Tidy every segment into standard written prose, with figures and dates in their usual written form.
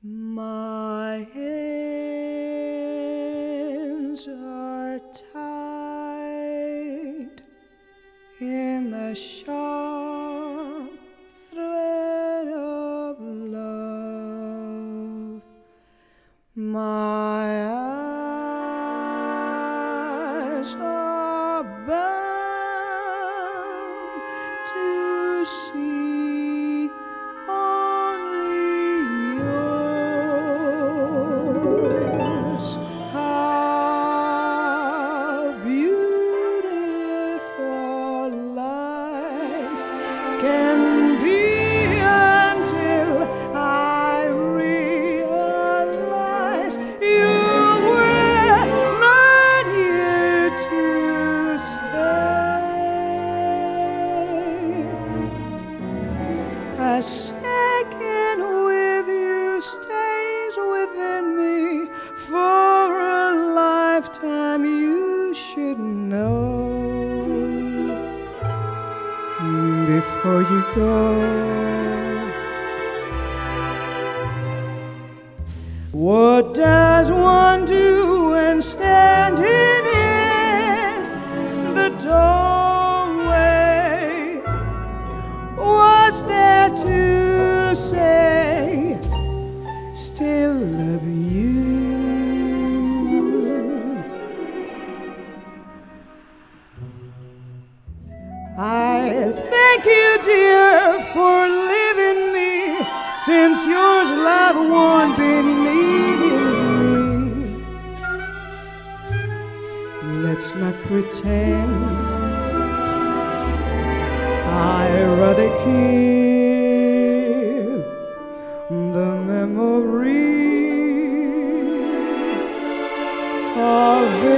My hands are tied in the sharp thread of love. My eyes are bound to see only yours. How beautiful life can be until I realize you were not here to stay. A second with you stays within me for a lifetime. You should know before you go. What does one do when standing in the doorway? What's there to say? Still love you. I thank you, dear, for leaving me, since yours love won't be needing me. Let's not pretend. I'd rather keep the memory of a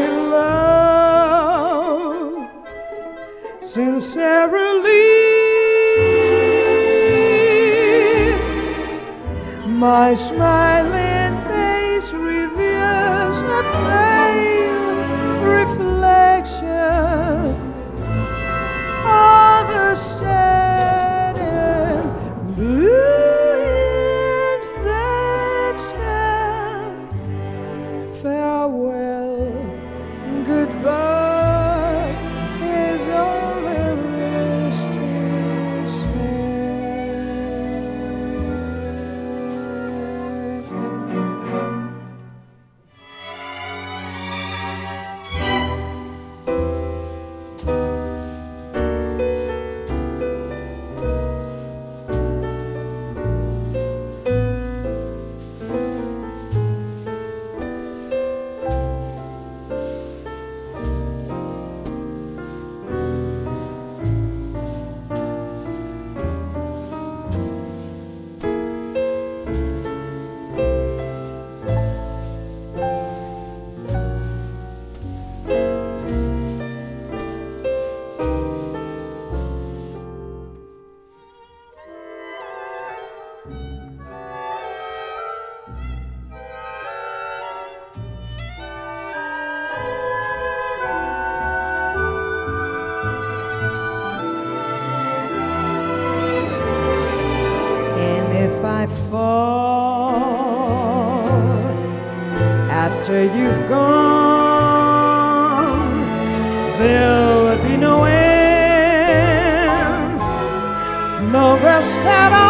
love sincerely. My smiling face reveals a pale reflection of a sad and blue infection. Farewell, goodbye is all there is to say. If I fall after you've gone, there'll be no end, no rest at all.